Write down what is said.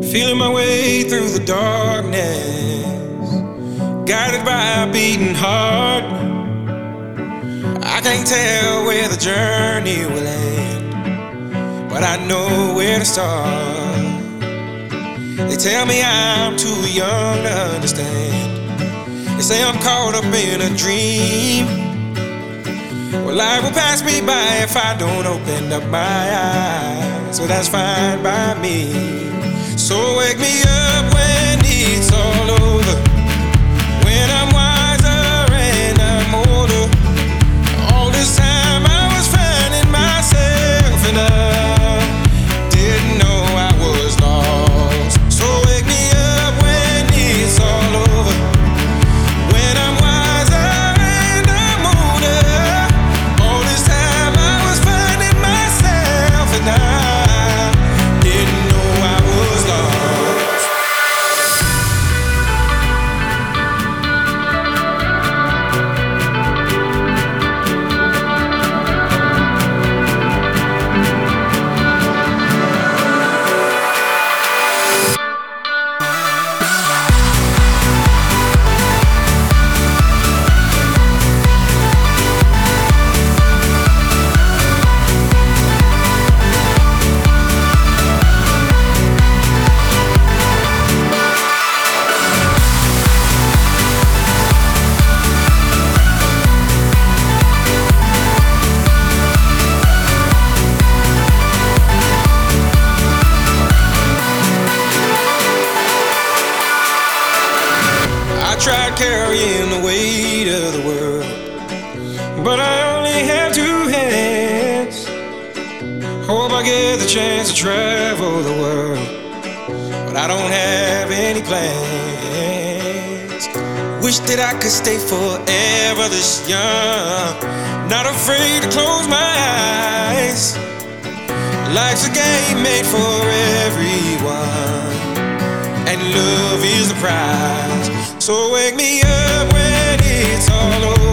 Feeling my way through the darkness, guided by a beating heart. I can't tell where the journey will end, but I know where to start. They tell me I'm too young to understand. They say I'm caught up in a dream. Well, life will pass me by if I don't open up my eyes. So that's fine by me. So wake me up when it's all over, when I'm wiser and I'm older. All this time I was finding myself and I didn't know I was lost. So wake me up when it's all over, when I'm wiser and I'm older. All this time I was finding myself and I didn't know I was lost. I tried carrying the weight of the world, but I only have two hands. Hope I get the chance to travel the world, but I don't have any plans. Wish that I could stay forever this young, not afraid to close my eyes. Life's a game made for everyone, and love is the prize. So wake me up when it's all over,